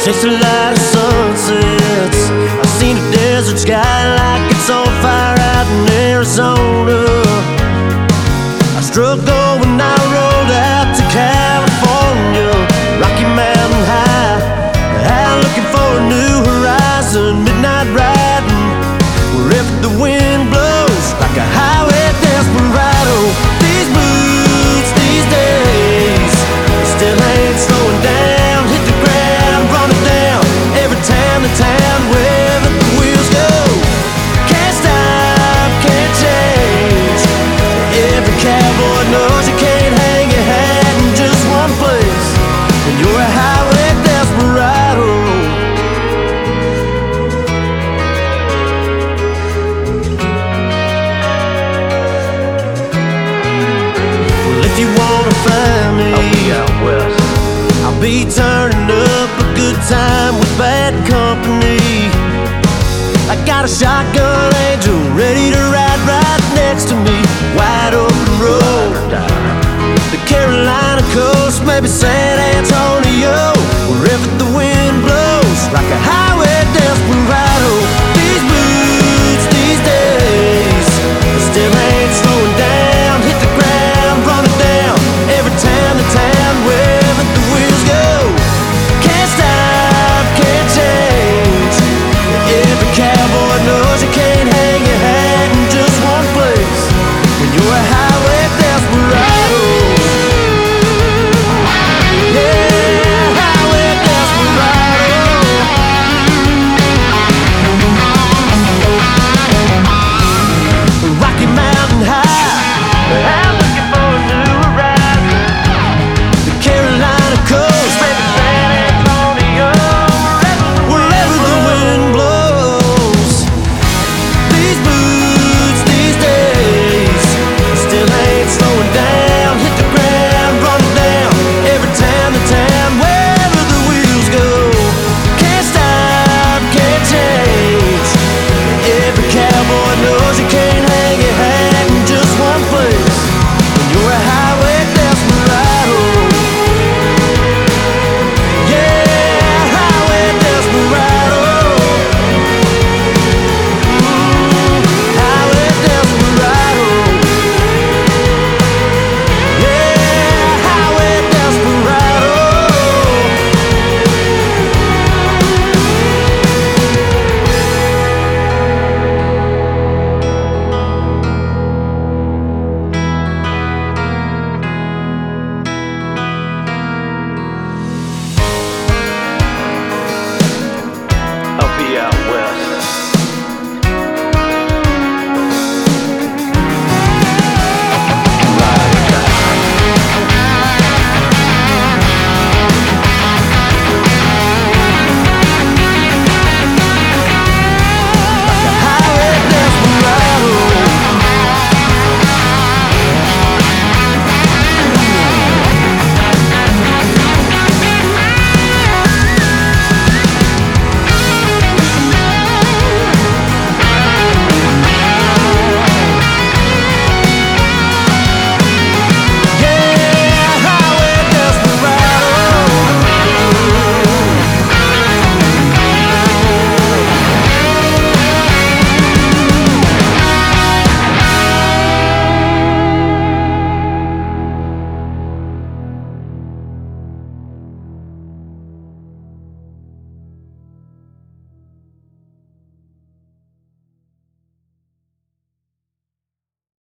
Chase the light of sunsets. I've seen a desert sky like it's on fire out in Arizona. I struck gold when I rolled out to California, Rocky Mountain High, looking for a new horizon. Midnight riding wherever the wind blows, like a highway desperado. These moods, these days, still ain't slowing down. Hit the ground, running down every town to town, wherever the wheels go. Can't stop, can't change. Every cowboy knows you can't hang your hat in just one place, and you're a highway desperado. Well, if you wanna find me, I'll be out west. I'll be turning up a good time with bad company. I got a shotgun Angel ready to ride right next to me. Wide open road, the Carolina coast, maybe San